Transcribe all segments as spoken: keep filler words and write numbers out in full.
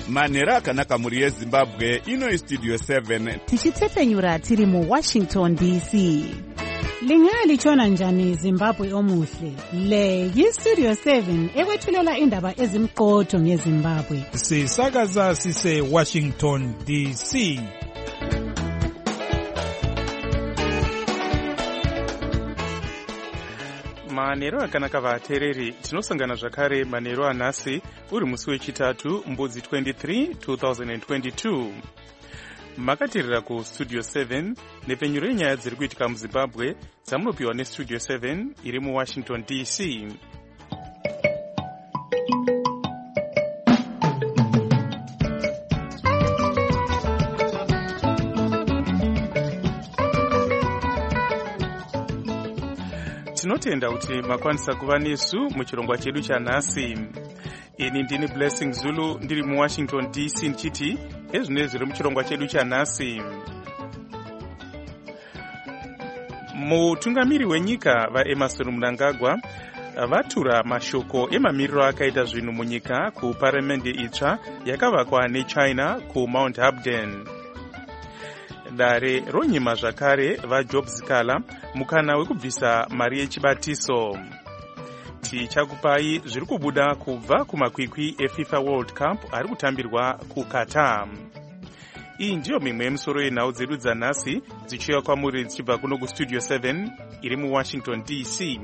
manhero akanaka mhuri yezimbabwe. Ino istudio seven tichitsepenyura tiri muwashington D C. Lingalitshona njani Zimbabwe omuhle? Le yistudio seven ekwethulela indaba ezimqotho ngeZimbabwe. Sisakaza sise Washington D C. Manhero akanaka vateereri, tinosangana zvakare manhero anhasi uri musi wechitatu mbudzi twenty-three two thousand twenty-two. Makateerera ku studio seven nepfenyuro yenyaya dziri kuitika muZimbabwe dzamunopiwa nestudio seven iri muWashington D C. Tinotenda kuti makwanisa kuva nesu muchirongwa chedu chanhasi. Ini ndini Blessing Zulu ndiri muWashington D C ndichiti ezvine zviri muchirongwa chedu chanhasi. Mutungamiri wenyika vaEmmerson Mnangagwa vatura mashoko emamiriro akaita zvinhu munyika kuparamende itsva yakavakwa neChina kuMount Habden. Dare ronyima zvakare vaJobs Kala mukana wekubvisa mari yechibatiso. Tichakupai zviri kubuda kubva kumakwikwi eFIFA World Cup ari kutambirwa kuQatar. Iyi ndiyo mimwe yemisoro yenhau dzedu dzanhasi dzichiuya kwamuri dzichibva kuno kustudio seven iri muWashington D C.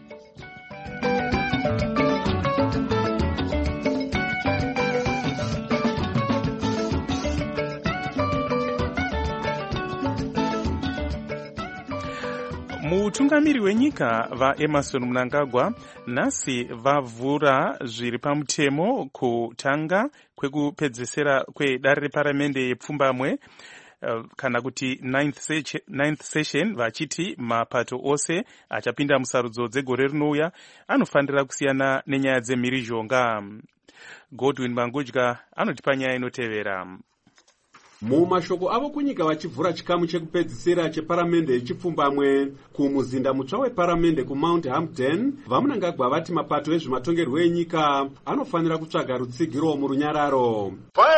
Mutungamiri wenyika vaEmmerson Mnangagwa nhasi vavhura zviri pamutemo kutanga kwekupedzesera kwedare reparamende yepfumbamwe uh, kana kuti ninth, se ninth session, vachiti mapato ose achapinda musarudzo dzegore rinouya anofanira kusiyana nenyaya dzemhirizhonga. Godwin Mangudya anotipa nyaya inotevera. Mumashoko avo kunyika vachivhura chikamu chekupedzisira cheparamende yechipfumbamwe kumuzinda mutsva weparamende kuMount Hampden, vaMnangagwa vati mapato ezvematongerwo enyika anofanira kutsvaga rutsigiro murunyararo.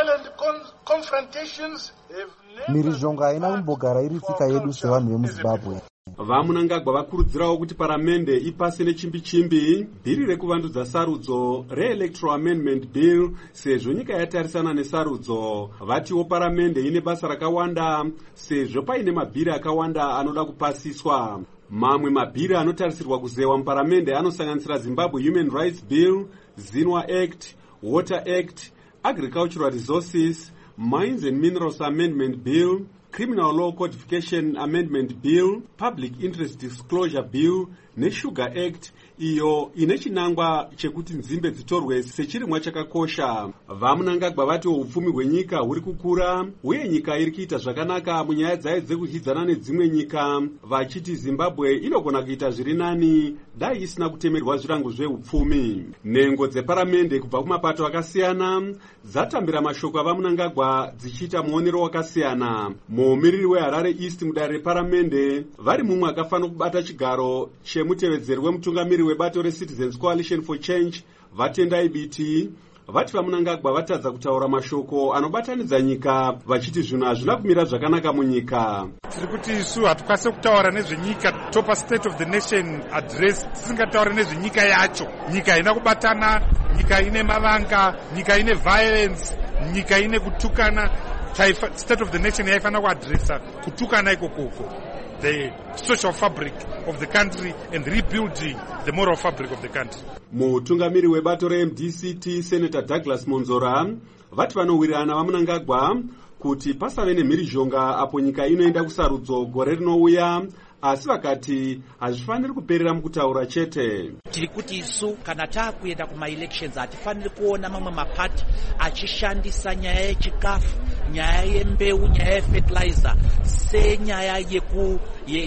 Mhirizhonga haina kumbogara iri tsika yedu sevanhu vemuZimbabwe. VaMnangagwa vakurudzirawo kuti paramende ipase nechimbi-chimbi bhiri rekuvandudza sarudzo re-Electoral Amendment Bill sezvo nyika yatarisana nesarudzo. Vatiwo paramende ine basa rakawanda sezvo paine mabhiri akawanda anoda kupasiswa. Mamwe mabhiri anotarisirwa kuzewa muparamende anosanganisira Zimbabwe Human Rights Bill, Zinwa Act, Water Act, Agricultural Resources, Mines and Minerals Amendment Bill, Criminal Law Codification Amendment Bill, Public Interest Disclosure Bill, neSugar Act, iyo ine chinangwa chekuti nzimbe dzitorwe sechirimwa chakakosha. VaMnangagwa vati upfumi hwenyika huri kukura uye nyika iri kuita zvakanaka munyaya dzayo dzekuhidzana nedzimwe nyika, vachiti Zimbabwe inogona kuita zviri nani dai isina kutemerwa zvirango zveupfumi. Nhengo dzeparamende kubva kumapato akasiyana dzatambira mashoko avaMnangagwa dzichiita muonero wakasiyana. Mumiriri weHarare East mudare reparamende vari mumwe akafanira kubata chigaro chemutevedzeri wemutungamiri webato reCitizens Coalition for Change Vatendai Biti vati vaMnangagwa vatadza kutaura mashoko anobatanidza nyika vachiti zvinhu hazvina kumira zvakanaka munyika. Tiri kuti isu hatukwanisi kutaura nezvenyika topa State of the Nation address tisingataura nezvenyika yacho. Nyika haina kubatana, nyika ine mavanga, nyika ine violence, nyika ine kutukana. State of the Nation yaifanira kuadresa kutukana ikokoko, the social fabric of the country and rebuilding the moral fabric of the country. Mutungamiri webato reM D C T Senator Douglas Monzora vati vanowirirana vaMnangagwa kuti pasave nemhirizhonga apo nyika inoenda kusarudzo gore rinouya, asi vakati hazvifaniri kuperera mukutaura chete. Tiri kuti isu kana taakuenda kuma-elections hatifaniri kuona mamwe mapati achishandisa nyaya yechikafu, nyaya yembeu, nyaya yefertilizer senyaya yeku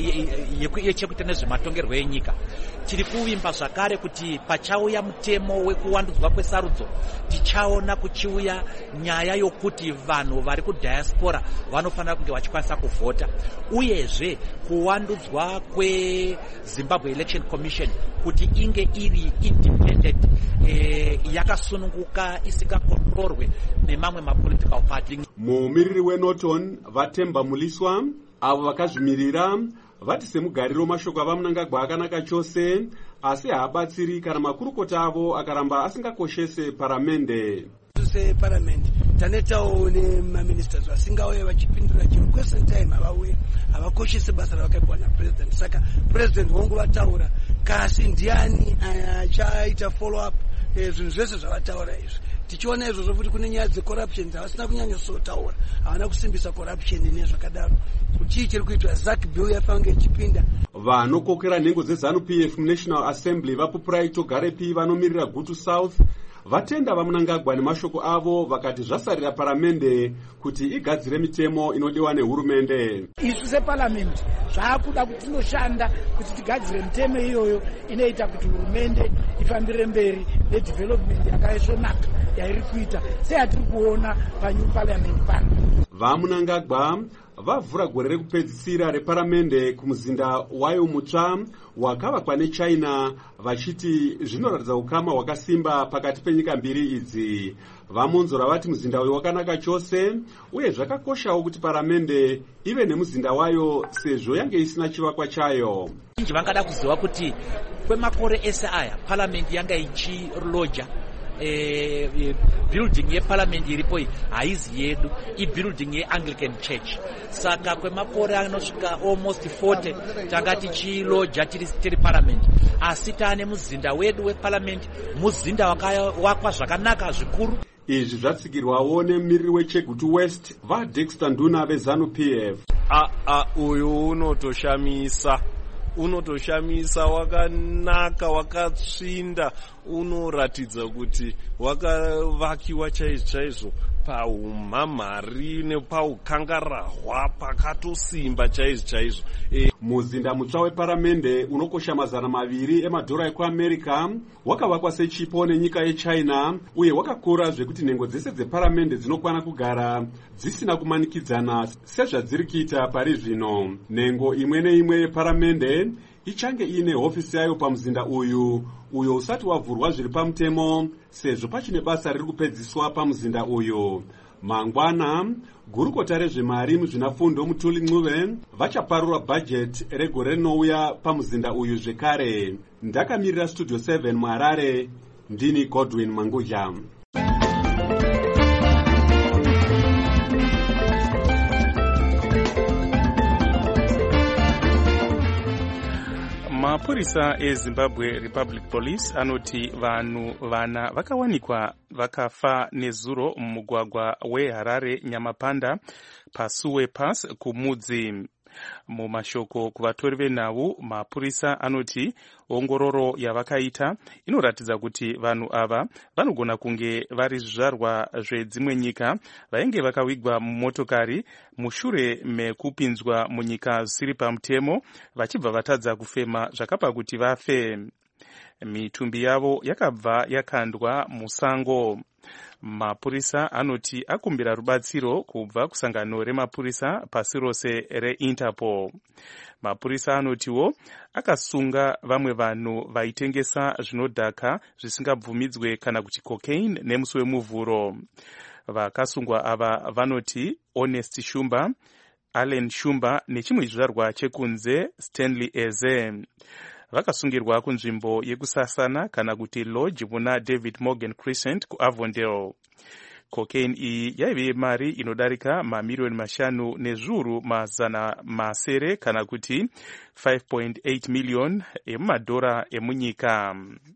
yechekuita nezvematongerwo enyika. Tiri kuvimba zvakare kuti pachauya mutemo wekuwandudzwa kwesarudzo tichaona kuchiuya nyaya yokuti vanhu vari kudiaspora vanofanira kunge vachikwanisa kuvhota, uyezve kuwandudzwa kweZimbabwe Election Commission kuti inge iri independent, eh, yakasununguka, isingakontrol zviongororwe nemamwe mapolitical party. Mumiriri weNorton Vatemba Muliswa avo vakazvimirira vati semugariro mashoko ava Mnangagwa akanaka chose, asi haabatsiri kana makurukota avo akaramba asingakoshese paramende. Parliament tanetawo nemaministers vasingauye vachipindura chiro question time havauye havakoshese basa ravakaitwa napresident. Saka president wonguvataura kasi ndiani achaita follow up zvinhu zvese zvavataura izvi. Tichiona izvozvo futi kune nyaya dzecorruption dzavasina kunyanyosotaura, havana kusimbisa corruption nezvakadaro. Chii chiri kuitwa Zack Bill yafange ichipinda. Vanokokera nhengo zeZANU-P F muNational Assembly vaPupurai Togarepi vanomirira Gutu South vatenda vaMnangagwa nemashoko avo vakati zvasarira paramende kuti igadzire mitemo inodiwa nehurumende. Isu separliament zvaakuda kuti tinoshanda kuti tigadzire mitemo iyoyo inoita kuti hurumende ifambire mberi nedevelopment yakaisvonaka yairi kuita seyatiri kuona paNew Parliament pano. VaMnangagwa vavhura gore rekupedzisira reparamende kumuzinda wayo mutsva wakavakwa neChina vachiti zvinoratidza ukama hwakasimba pakati penyika mbiri idzi. Vamonzora vati muzinda uyu wakanaka chose uye zvakakoshawo kuti paramende ive nemuzinda wayo sezvo yange isina chivakwa chayo. Vangada kuziva kuti kwemakore ese aya parliament yanga ichiloja Eh, eh, building ye parliament iripo haizi yedu, I building ye Anglican Church. Saka kwemakore anosvika almost forty tanga tichiloja tiri parliament, asi taane muzinda wedu weparliament, muzinda wakavakwa zvakanaka zvikuru. Izvi zvatsigirwawo nemumiriri weChegutu West vaDexter Nduna veZANU-P F. a a uyu unotoshamisa unotoshamisa wakanaka wakatsvinda, unoratidza kuti wakavakiwa chaizvo chaizvo paumhamhari nepaukangarahwa pakatosimba chaizvo chaizvo. E, muzinda mutsva weparamende unokosha mazana maviri emadhora ekuAmerica wakavakwa sechipo nenyika yeChina uye wakakura zvekuti nhengo dzese dzeparamende dzinokwana kugara dzisina kumanikidzana sezvadziri kuita pari zvino. Nhengo imwe neimwe yeparamende ichange ine hofisi yayo pamuzinda uyu uyo usati wavhurwa zviri pamutemo sezvo pachine basa riri kupedziswa pamuzinda uyu. Mangwana gurukota rezvemari muzvinafundo Mutuli Ncube vachaparura bhajeti regore rinouya pamuzinda uyu zvekare. Ndakamirira Studio seven muHarare, ndini Godwin Manguja. Mapurisa eZimbabwe Republic Police anoti vanhu vana vakawanikwa vakafa nezuro mumugwagwa weHarare Nyamapanda paSuwe Pass kumudzi. Mumashoko kuvatori venhau, mapurisa anoti ongororo yavakaita inoratidza kuti vanhu ava vanogona kunge vari zvizvarwa zvedzimwe nyika vainge vakawigwa mumotokari mushure mekupinzwa munyika zvisiri pamutemo vachibva vatadza kufema zvakapa kuti vafe. Mitumbi yavo yakabva yakandwa musango. Mapurisa anoti akumbira rubatsiro kubva kusangano remapurisa pasi rose reInterpol. Mapurisa anotiwo akasunga vamwe vanhu vaitengesa zvinodhaka zvisingabvumidzwe kana kuti cocaine nemusi wemuvhuro. Vakasungwa ava vanoti Honest Shumba, Allen Shumba nechimwe chizvarwa chekunze Stanley Eze. Vakasungirwa kunzvimbo yekusasana kana kuti lodge muna David Morgan Crescent kuAvondale. Cocaine iyi yaive mari inodarika mamiliyoni mashanu nezviuru mazana masere kana kuti five point eight million emumadhora emunyika.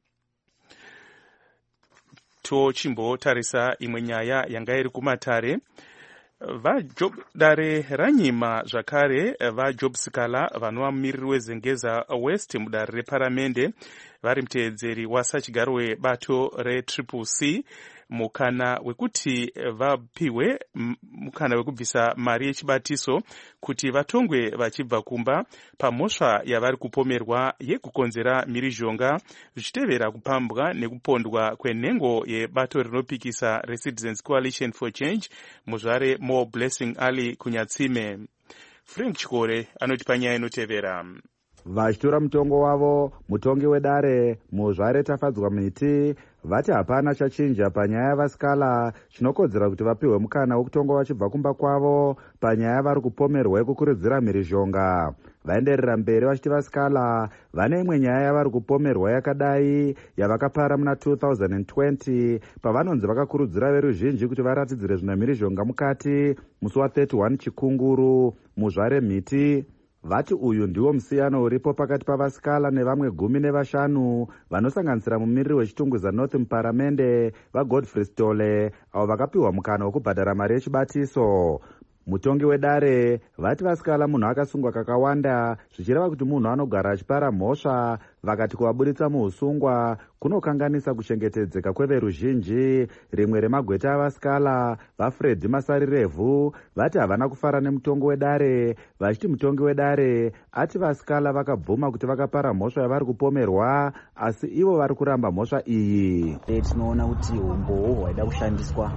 Tochimbotarisa imwe nyaya yanga iri kumatare. Dare ranyima zvakare vaJob Sikala vanova mumiriri weZengeza West mudare reparamende vari muteedzeri wasachigaro webato retriple C mukana wekuti vapiwe mukana wekubvisa mari yechibatiso kuti vatongwe vachibva kumba pamhosva yavari kupomerwa yekukonzera mhirizhonga zvichitevera kupambwa nekupondwa kwenhengo yebato rinopikisa reCitizens Coalition for Change muzvare Mo Blessing Ali Kunyatsime. Frank Chikore anoti panyaya inotevera. Vachitora mutongo wavo, mutongi wedare muzvare Tafadzwa Miti vati hapana chachinja panyaya yavasikala chinokodzera kuti vapiwe mukana wekutonga vachibva kumba kwavo panyaya yavari kupomerwa yekukurudzira mhirizhonga. Vaenderera mberi vachiti vasikala vane imwe nyaya yavari kupomerwa yakadai yavakapara muna two thousand twenty pavanonzi vakakurudzira veruzhinji kuti varatidzire zvina mhirizhonga mukati musi wa31 chikunguru muzvare mhiti. Vati uyu ndiwo musiyano uripo pakati pavasikala nevamwe gumi nevashanu vanosanganisira mumiriri wechitungwiza North muparamende vaGodfrey Stole avo vakapiwa mukana wekubhadhara mari yechibatiso. Mutongi wedare vati vasikala munhu akasungwa kakawanda zvichireva kuti munhu anogara achipara mhosva, vakati kuvabuditsa muusungwa kunokanganisa kuchengetedzeka kweveruzhinji. Rimwe remagweta avasikala vaFred Masarirevhu vati havana kufara nemutongi wedare, vachiti mutongi wedare ati vasikala vakabvuma kuti vakapara mhosva yavari kupomerwa, asi ivo vari kuramba mhosva iyi. Tinoona kuti umboo hwaida kushandiswa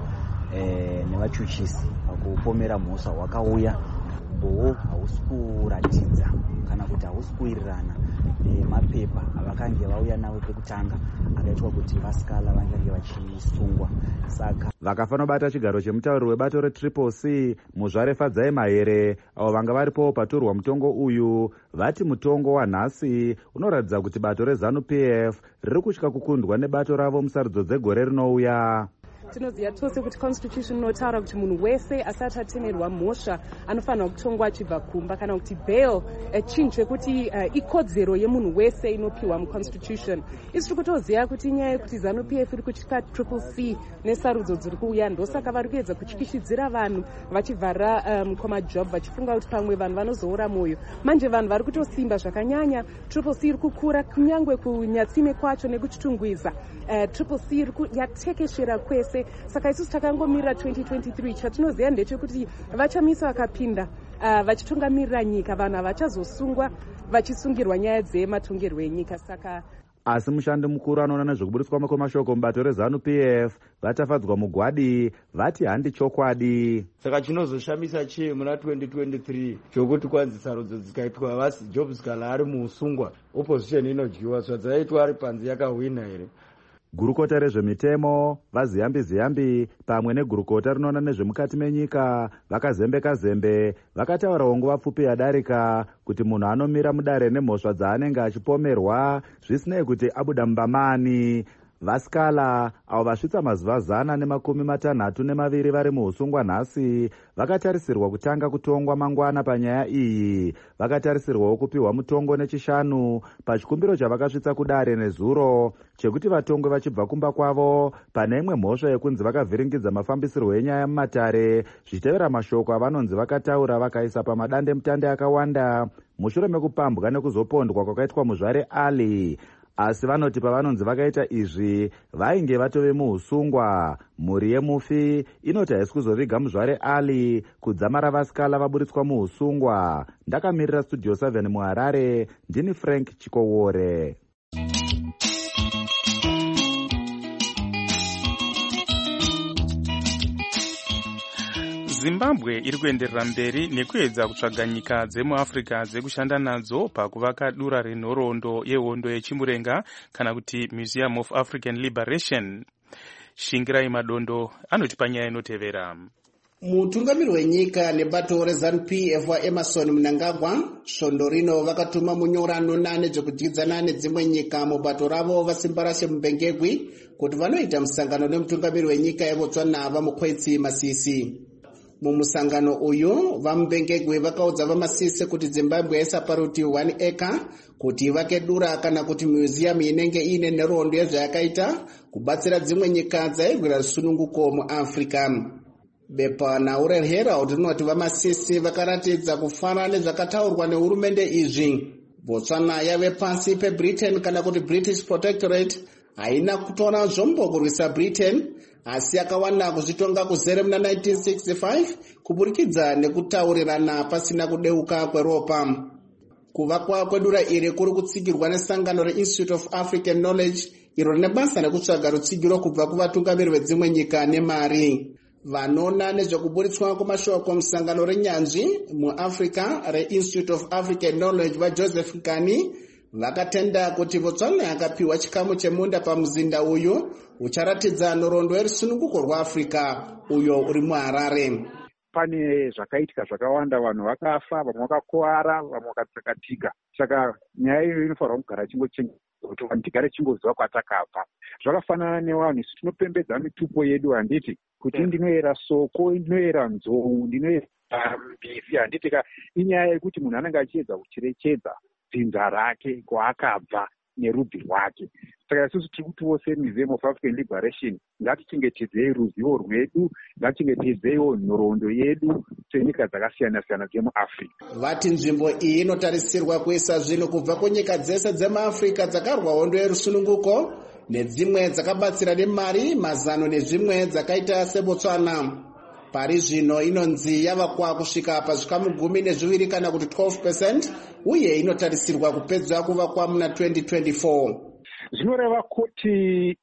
Eh, nevachuchisi pakupomera mhosva hwakauya. Umboo hausi kuratidza kana kuti hausi kuwirirana nemapepa avakange vauya nawo pekutanga akaitwa kuti vasikala vangange vachisungwa. Saka vakafanira bata chigaro chemutauri webato retriple C muzvare Fadzai Mahere avo vanga varipo patorwa mutongo uyu vati mutongo wanhasi unoratidza kuti bato reZANU-P F riri kutya kukundwa nebato ravo musarudzo dzegore rinouya. Tinoziva tose kuti constitution inotaura kuti munhu wese asati atemerwa mhosva anofanira kutongwa achibva kumba, kana kuti bail echinjwe kuti uh, ikodzero yemunhu wese inopiwa muconstitution. Isi tiri kutoziva kuti nyaya yekuti ZANU-P F iri kutya triple C nesarudzo dziri kuuya, ndosaka vari kuedza kutyishidzira vanhu vachivhara mukoma um, job vachifunga kuti pamwe vanhu vanozoora mwoyo. Manje vanhu vari kutosimba zvakanyanya. Triple C iri kukura kunyangwe kunyatsime kwacho nekuchitungwiza. Uh, triple C iri yatekeshera kwese. Saka isusu takangomirira twenty twenty-three. Chatinoziva ndechekuti vachamisa vakapinda uh, vachitungamirira nyika, vanhu havachazosungwa vachisungirwa nyaya dzematongerwo enyika. Saka asi mushandi mukuru anoona nezvekubudiswa kwamashoko mubato reZANU-P F vatafadzwa mugwadi vati handi chokwadi. Saka chinozoshamisa chii muna twenty twenty-three chokuti kwanzi sarudzo dzikaitwa vasi Jobs kana ari muusungwa, opposition inodyiwa, zvadzaitwa ari panzi yakahwina here. Gurukota rezvemitemo vaZiyambi Ziyambi pamwe negurukota rinoona nezvemukati menyika vakazembeka zembe vakataurawo nguva pfupi yadarika kuti munhu anomira mudare nemhosva dzaanenge achipomerwa zvisinei kuti abuda mumbamani. Vasikala avo vasvitsa mazuva zana nemakumi matanhatu nemaviri vari muusungwa nhasi vakatarisirwa kutanga kutongwa mangwana panyaya iyi. Vakatarisirwawo kupiwa mutongo nechishanu pachikumbiro chavakasvitsa kudare nezuro chekuti vatongwe vachibva kumba kwavo pane imwe mhosva yekunzi vakavhiringidza mafambisirwo enyaya mumatare, zvichitevera mashoko avanonzi vakataura vakaisa pamadande mutande akawanda mushure mekupambwa nekuzopondwa kwakaitwa muzvare Ali. Asi vanoti pavanonzi vakaita izvi vainge vatove muusungwa. Mhuri yemufi inoti haisi kuzoviga muzvare Ali kudzamara vasikala vabuditswa muusungwa. Ndakamirira Studio seven muHarare, ndini Frank Chikowore. Zimbabwe iri kuenderera mberi nekuedza kutsvaga nyika dzemuAfrica dzekushanda nadzo pakuvaka dura renhoroondo yehondo yechimurenga kana kuti Museum of African Liberation. Shingirai Madondo anotipa nyaya inotevera. Mutungamiri wenyika nebato reZANU-P F waEmerson Mnangagwa svondo rino vakatuma munyorano nane dzokudyidzana nedzimwe nyika mubato ravo vasimbarashe Mubengegwi kuti vanoita musangano nemutungamiri wenyika yeBotswana vaMukwetsi Masisi. Mumusangano uyu vaMubengegwi vakaudza vaMasisi kuti Zimbabwe yaisapari one acre kuti ivake dura kana kuti museum inenge ine nhoroondo yezvayakaita kubatsira dzimwe nyika dzaigwira sununguko muAfrica. Bepa naure Herald rinoti vaMasisi vakaratidza kufara nezvakataurwa nehurumende izvi. Botswana yave pasi peBritain kana kuti British Protectorate haina kutora zvombo kurwisa Britain, asi yakawana kuzvitonga kuzere muna nineteen sixty-five kuburikidza nekutaurirana pasina kudeuka kweropa. Kuvakwa kwedura iri kuri kutsigirwa nesangano reInstitute of African Knowledge iro rine basa rekutsvaga rutsigiro kubva kuvatungamiri vedzimwe nyika nemari. Vanoona nezvekuburitswa kwamashoko musangano renyanzvi muAfrica reInstitute of African Knowledge vaJoseph Nkani vakatenda kuti Botswana yakapiwa chikamu chemunda pamuzinda uyu ucharatidza nhoroondo yerusununguko rwaAfrica uyo uri muHarare. Pane zvakaitika zvakawanda, vanhu vakafa, vamwe vakakuwara, vamwe vakatsakatika. Saka nyaya iyo inofanirwa kugara chingochengetedzwa kuti vanhu tigare chingoziva kwatakabva. Zvakafanana nevanhu isu tinopembedza mitupo yedu, handiti kuti ndinoyera soko, ndinoyera nzou, ndinoyera mbisi, handiti ka inyaya yekuti munhu anenge achiedza kucherechedza dzinza rake kwaakabva nerudzi rwake. Saka isusu tiri kuti vose Museum of African Liberation ngatichengetedzei ruzivo rwedu, ngatichengetedzeiwo nhoroondo yedu senyika dzakasiyana siyana dzemuAfrica. Vati nzvimbo iyi inotarisirwa kuisa zvinhu kubva kunyika dzese dzemuAfrica dzakarwa hondo yerusununguko nedzimwe dzakabatsira nemari, mazano nezvimwe dzakaita seBotswana. Pari zvino inonzi yavakwa kusvika pazvikamu gumi nezviviri kana kuti twelve percent uye inotarisirwa kupedzwa kuvakwa muna twenty twenty-four. Zvinoreva kuti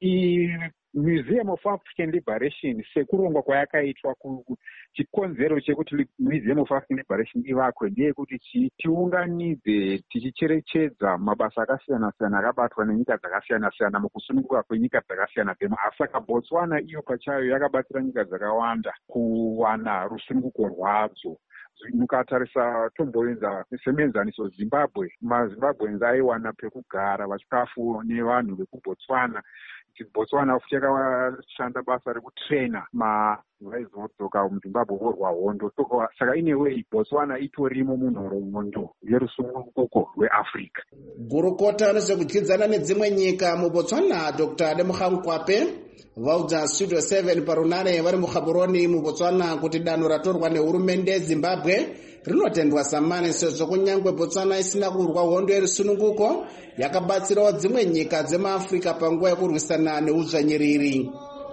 Museum of African Liberation sekurongwa kwayakaitwa chikonzero chekuti Museum of African Liberation ivakwe ndeyekuti tiunganidze tichicherechedza mabasa akasiyana siyana akabatwa nenyika dzakasiyana siyana mukusununguka kwenyika dzakasiyana dzemuAfrica. Saka Botswana iyo pachayo yakabatsira nyika dzakawanda kuwana rusununguko rwadzo. Mukatarisa tomboenza semenzaniso Zimbabwe, maZimbabweans aiwana pekugara vachikafu nevanhu vekuBotswana. Botswana yakashanda basa rekutraina mavaizodzoka muZimbabwe vorwa hondo. Saka inewei Botswana itorimo munhoroondo yerusununguko rweAfrica. Gurukota nezvekudyidzana nedzimwe nyika muBotswana Doctor Lemogang Kwape vaudza Studio seven parunare vari muGaborone muBotswana kuti danho ratorwa nehurumende yeZimbabwe rinotendwa samani sezvo kunyangwe Botswana isina kurwa hondo yerusununguko yakabatsirawo dzimwe nyika dzemuAfrica panguva yekurwisana neuzvanyiriri.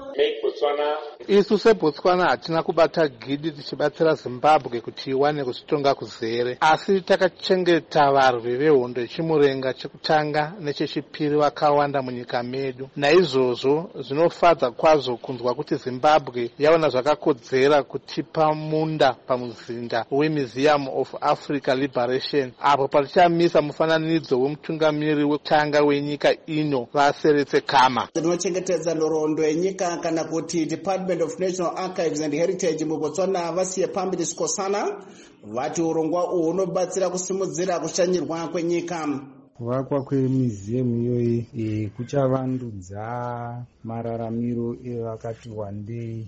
Isu seBotswana hatina kubata gidi tichibatsira Zimbabwe kuti iwane kuzvitonga kuzere, asi takachengeta varwi vehondo yechimurenga chekutanga nechechipiri vakawanda munyika medu. Naizvozvo zvinofadza kwazvo kunzwa kuti Zimbabwe yaona zvakakodzera kutipa munda pamuzinda weMuseum of Africa Liberation, apo patichamisa mufananidzo wemutungamiri wekutanga wenyika ino vaseretse Khama. Tinochengetedza nhoroondo yenyika kana kuti Department of National Archives and Heritage muBotswana vasiye pamberi Skosana vati urongwa uhu unobatsira kusimudzira kushanyirwa kwenyika. Kuvakwa kwemuseum iyoyi kuchavandudza mararamiro evakati wandei,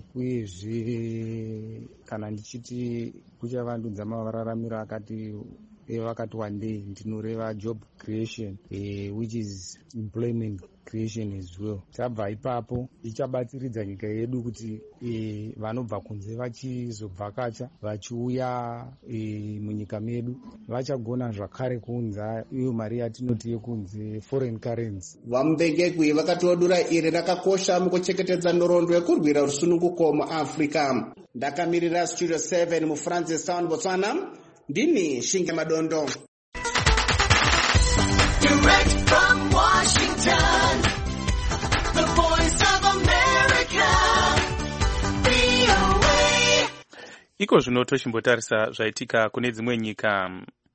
uyezve kana ndichiti kuchavandudza mararamiro akati evakati wandei ndinoreva job creation, uh, which is employment creation as well. Tabva ipapo ichabatsiridza nyika yedu kuti e, vanobva kunze vachizobvakacha vachiuya e, munyika medu vachagona zvakare kuunza iyo mari yatinoti yekunze foreign currency. Vamubengegwi vakatodura iri rakakosha mukuchengetedza nhoroondo yekurwira rusununguko muAfrica. Ndakamirira Studio seven muFrancistown Botswana, ndini Shinge Madondo. Direct from Washington, the voice of America, V O A. Iko zvino tochimbotarisa zvaitika kune dzimwe nyika.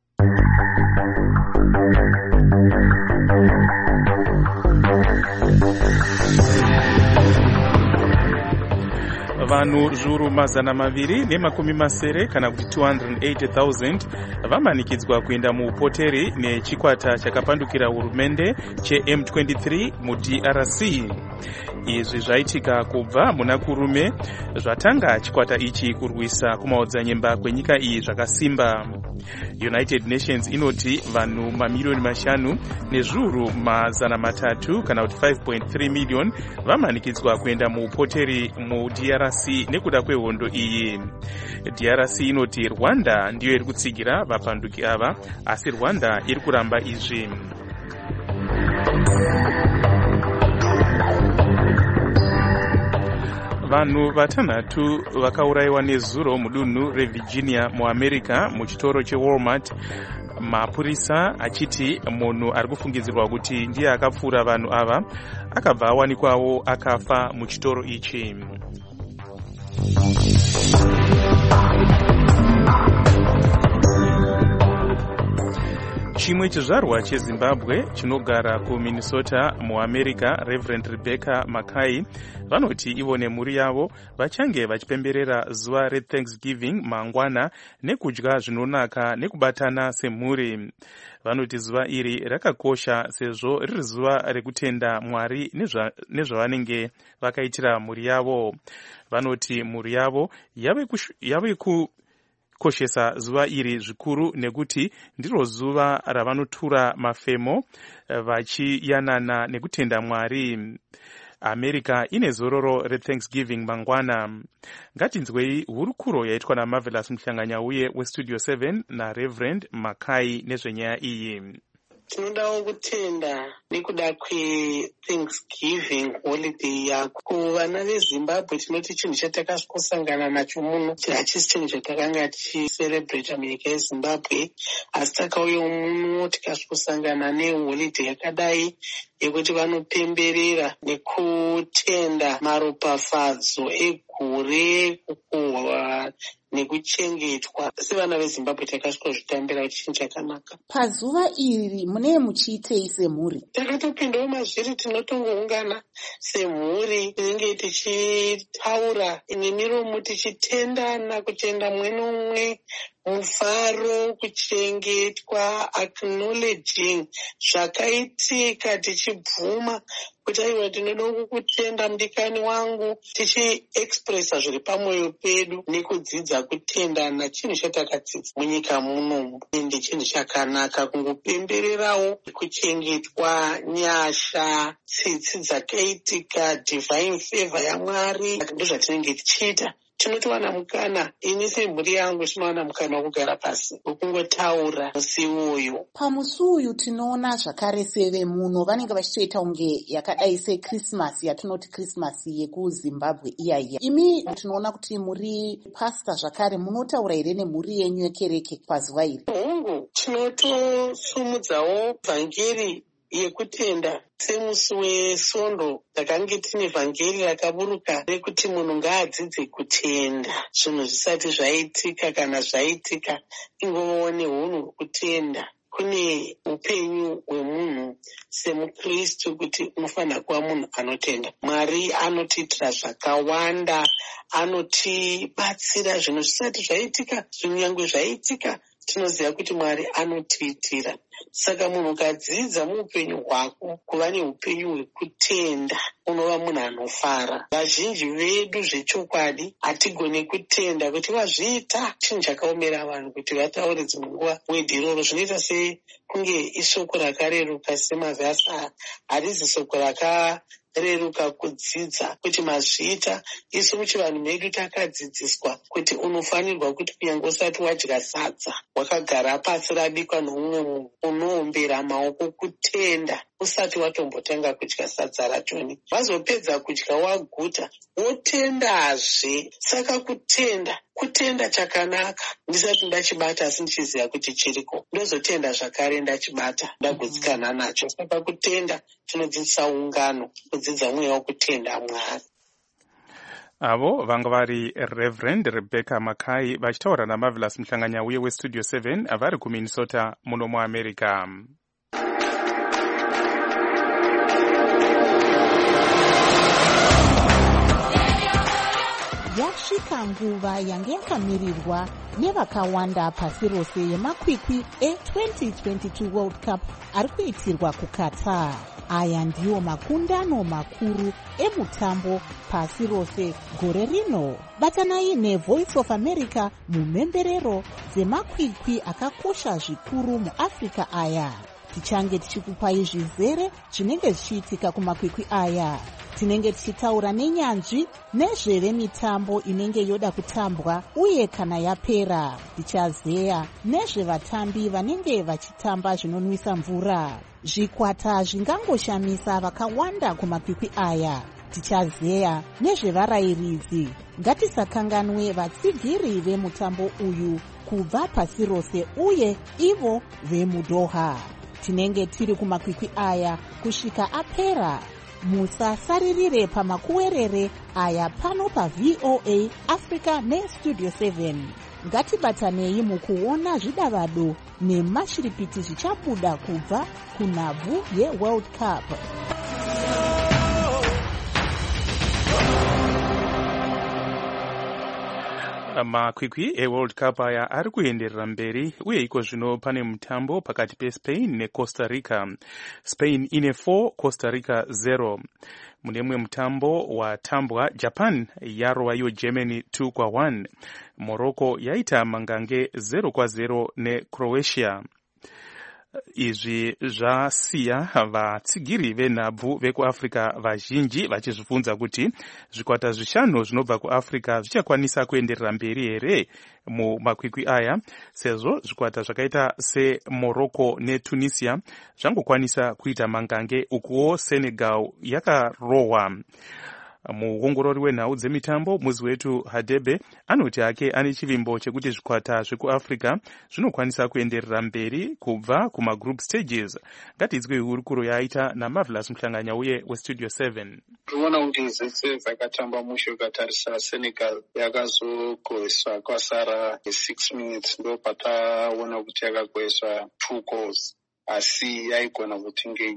Vanhu zviuru mazana maviri nemakumi masere kana kuti two hundred eighty thousand vamanikidzwa kuenda muupoteri nechikwata chakapandukira hurumende cheM twenty-three muD R C. Izvi zvaitika kubva muna kurume zvatanga chikwata ichi kurwisa kumaodzanyemba kwenyika iyi zvakasimba. United Nations inoti vanhu mamiliyoni mashanu nezviuru mazana matatu kana kuti five point three million vamanikidzwa kuenda muupoteri muD R C nekuda kwehondo iyi. D R C inoti Rwanda ndiyo iri kutsigira vapanduki ava, asi Rwanda iri kuramba izvi. Vanhu vatanhatu vakaurayiwa nezuro mudunhu reVirginia muAmerica muchitoro cheWalmart, mapurisa achiti munhu ari kufungidzirwa kuti ndiye akapfura vanhu ava akabva awanikwawo akafa muchitoro ichi. chimwe chizvarwa chezimbabwe chinogara kuminnesota muamerica, Reverend Rebecca Mackay, vanoti ivo nemhuri yavo vachange vachipemberera zuva rethanksgiving mangwana nekudya zvinonaka nekubatana semhuri. Vanoti zuva iri rakakosha sezvo riri zuva rekutenda Mwari nezvavanenge vakaitira mhuri yavo. Vanoti mhuri yavo yave ku koshesa zuva iri zvikuru nekuti ndiro zuva ravanotura mafemo vachiyanana nekutenda Mwari. America ine zororo rethanksgiving mangwana. Ngatinzwei hurukuro yaitwa naMarvelous Mhlanganyauye westudio seven naReverend Mackay nezvenyaya iyi. Tinodawo kutenda nekuda kwethanksgiving holiday yako. Kuvana veZimbabwe tinoti chinhu chatakasangana nacho muno hachisi chinhu chatakanga tichicerebrata munyika yeZimbabwe, asi takauya muno tikasangana neholiday yakadai yekuti vanopemberera nekutenda maropafadzo egore, kukohwa nekuchengetwa. Sevana veZimbabwe takasvika zvitambira kuti chinhu chakanaka. Pazuva iri mune muchiitei semhuri? Takatopindawo mazviri tinotongoungana semhuri tinenge tichitaura nemiromo tichitendana kutenda mumwe nomumwe, mufaro, kuchengetwa, acknowledging zvakaitika, tichibvuma kuti aiwa tinoda kukutenda mudikani wangu, tichiexpressa zviri pamwoyo pedu nekudzidza kutendana. Chinhu chatakadzidza munyika munomu ende chinhu chakanaka kungopembererawo kuchengetwa, nyasha, tsitsi dzakaitika, divine favor yaMwari, ndozvatinenge tichiita. Tinotowana mukana, ini semhuri yangu tinowana mukana wokugara pasi wokungotaura musi uyu. Pamusi uyu tinoona zvakare seve muno vanenge vachitoita unge yakadai seKrismasi, yatinoti Krismasi yekuZimbabwe iya iya. Imi tinoona kuti muri pasta zvakare, munotaura here nemhuri yenyu yekereke pazuva iri? Hongu, tinotosumudzawo vhangeri yekutenda semusi weSondo takange tine vhangeri rakaburuka rekuti munhu ngaadzidze kutenda. Zvinhu zvisati zvaitika, kana zvaitika ingovawo neunhu hwekutenda. Kune upenyu hwemunhu semukristu kuti unofanira kuva munhu anotenda. Mwari anotiitira zvakawanda, anotibatsira zvinhu zvisati zvaitika, zvinyange zvaitika tinoziva kuti Mwari anotiitira. Saka munhu ukadzidza muupenyu hwako kuva neupenyu hwekutenda, unova munhu anofara. Vazhinji vedu zvechokwadi hatigone kutenda kuti vazviita. Chinhu chakaomera vanhu kuti vataure dzimwe nguva wedhi iroro zvinoita sekunge ishoko rakareruka semavhasi. Harizi shoko rakareruka kudzidza kuti mazviita. Isu muchivanhu medu takadzidziswa kuti unofanirwa kuti kunyange usati wadya sadza wakagara pasi rabikwa nomumwe munhu unoombera maoko kutenda usati watombotanga kudya sadza rachoni. Wazopedza kudya waguta wotendazve. Saka kutenda kutenda chakanaka. Ndisati ndachibata asi ndichiziva kuti chiriko, ndozotenda zvakare ndachibata ndagutsikana nacho. Saka kutenda tinodzidzisa ungano, kudzidza mweya wokutenda Mwari. Avo vanga vari Reverend Rebecca Mackay vachitaura naMarvelous Mhlanganyauye westudio seven avari kuMinnesota muno muAmerica. Yasvika nguva yange yakamirirwa nevakawanda pasi rose yemakwikwi e-twenty twenty-two World Cup ari kuitirwa kuQatar. Aya ndiwo makundano makuru emutambo pasi rose gore rino. Batanai neVoice of America mumhemberero dzemakwikwi akakosha zvikuru muAfrica aya. Tichange tichikupai zvizere zvinenge zvichiitika kumakwikwi aya. Tinenge tichitaura nenyanzvi nezvevemitambo inenge yoda kutambwa uye kana yapera. Tichazeya nezvevatambi vanenge vachitamba zvinonwisa mvura. Zvikwata zvingangoshamisa vakawanda kumakwikwi aya. Tichazeya nezvevarayiridzi. Ngatisakanganwe vatsigiri vemutambo uyu kubva pasi rose uye ivo vemuDoha. Tinenge tiri kumakwikwi aya kusvika apera. Musasaririre pamakuwerere aya pano paVOA Africa neStudio seven. ngatibatanei mukuona zvidavado nemashiripiti zvichabuda kubva kunhabvu yeworld cup. Makwikwi eWorld Cup aya ari kuenderera mberi uye iko zvino pane mutambo pakati peSpain neCosta Rica. Spain ine four, Costa Rica zero. Mune mwe mutambo watambwa, Japan yarova iyo Germany two kwa one. Morocco yaita mangange zero kwa zero neCroatia. Izvi zvasiya vatsigiri venhabvu vekuAfrica vazhinji vachizvibvunza kuti zvikwata zvishanu zvinobva kuAfrica zvichakwanisa kuenderera mberi here mumakwikwi aya, sezvo zvikwata zvakaita seMorocco neTunisia zvangokwanisa kuita mangange, ukuwo Senegal yakarohwa. Muongorori wenhau dzemitambo muzi wetu Hadebe anoti hake ane chivimbo chekuti zvikwata zvekuAfrica zvinokwanisa kuenderera mberi kubva kumagroup stages. Ngatidzwe hurukuro yaita naMarvelous Mhlanganya uye weStudio seven. Tinoona kuti zvese zvakatamba mushe ukatarisa Senegal yakazogoeswa kwasara six minutes ndo pataona kuti yakagoeswa two goals, asi yaigona kuti nge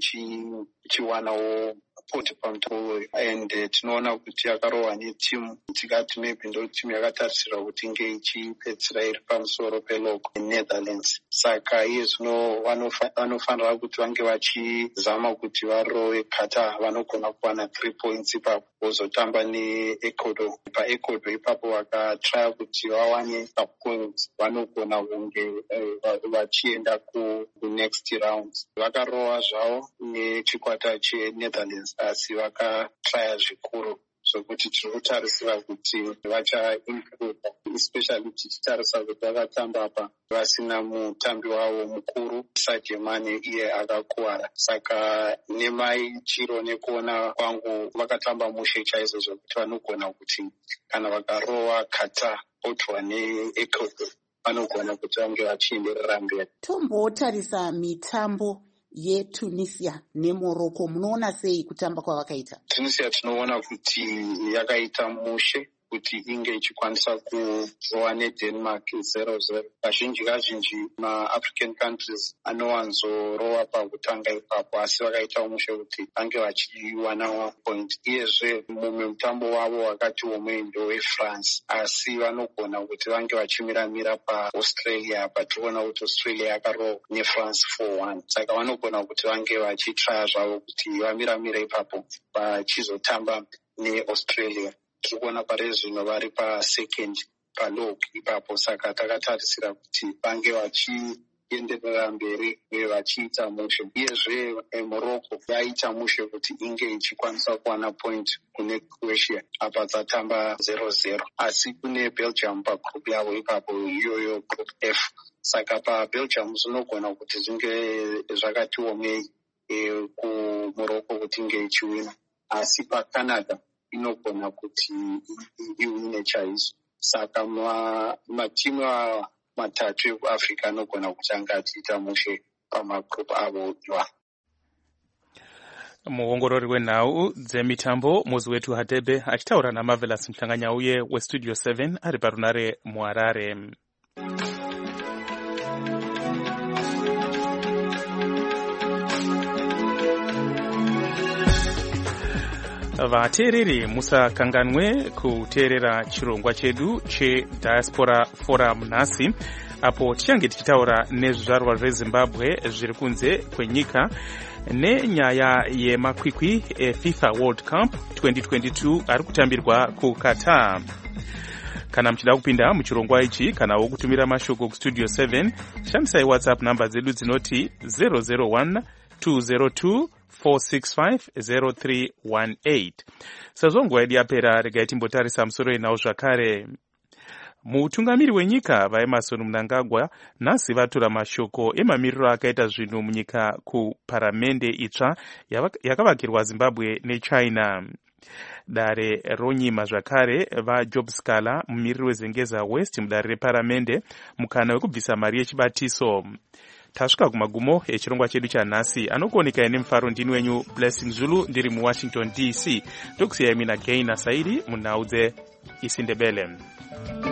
ichiwanawo poti pamutambo, and uh, tinoona kuti yakarohwa netimu tikati maybe ndo timu yakatarisirwa kuti nge ichipedzisira iri pamusoro peloko Netherlands. Saka iye zvino vanofanira kuti vange vachizama kuti varowe Qatar, vanogona kuwana three points ipapo vozotamba neEcuador. PaEcuador ipapo vakatraya kuti vawane points vanogona kunge vachienda kunext round. Vakarowa zvavo nechikwata cheNetherlands asi vakatraya zvikuru zvokuti tiri kutarisira kuti vachaimprove, especially tichitarisa kuti vakatamba apa vasina mutambi wavo mukuru Sadio Mane, iye akakuwara. Saka nemai chiro nekuona kwangu vakatamba mushe chaizvo zvokuti vanogona kuti kana vakarowa Qatar otwa neEcuador vanogona kuti vange vachienderera mberi. Tombotarisa mitambo yeTunisia neMorocco, munoona sei kutamba kwavakaita? Tunisia tinoona kuti yakaita mushe kuti inge ichikwanisa kurova neDenmark zero zero. Kazhinji kazhinji maAfrican countries anowanzorova pakutanga ipapo, asi vakaita mushe kuti vange vachiwana point. Iyezve mumwe mutambo wavo wakati womwe ndo weFrance, asi vanogona kuti vange vachimiramira paAustralia, patinoona kuti Australia yakarohwa neFrance four one. Saka vanogona kuti vange vachitraya zvavo kuti vamiramire ipapo vachizotamba neAustralia. Tirikuona pari zvino vari pasecond palog ipapo, saka takatarisira kuti vange vachienderera mberi uye vachiita mushe. Iyezve Morocco yaita mushe kuti inge ichikwanisa kuwana point kune Croatia, apa dzatamba zero zero, asi kune Belgium pagroup yavo ipapo, iyoyo group F. Saka paBelgium zvinogona kuti zvinge zvakati omei e, kuMorocco kuti inge ichiwina, asi paCanada inogona kuti iwine chaizvo. Saka matimu matatu ekuAfrica anogona kuti anga achiita mushe pamagroup avo iwa. Muongorori wenhau dzemitambo muzi wetu Hadebe achitaura naMarvelous Mhlanganya uye weStudio seven ari parunare muHarare. Vateereri musakanganwe kuteerera chirongwa chedu cheDiaspora Forum nhasi, apo tichange tichitaura nezvizvarwa zveZimbabwe zviri kunze kwenyika nenyaya yemakwikwi eFIFA World Cup twenty twenty-two ari kutambirwa kuQatar. Kana mchida kupinda muchirongwa ichi kana wokutumira mashoko kuStudio seven, shandisai WhatsApp namba dzedu dzinoti zero zero one two zero two four six five zero three one eight. Sezvo nguva yedu yapera, regai timbotarisa musoro yenhau zvakare. Mutungamiri wenyika vaEmmerson Mnangagwa nhasi vatura mashoko emamiriro akaita zvinhu munyika kuparamende itsva yakavakirwa Zimbabwe neChina. Dare ronyima zvakare vaJob Scala, mumiriri weZengeza West mudare reparamende, mukana wekubvisa mari yechibatiso. Tasvika kumagumo echirongwa chedu chanhasi. Anokuoneka ine mufaro ndini wenyu Blessing Zulu, ndiri muWashington D C. Ndokusiyai mina Gaina Saidi munhau dzeIsindebele.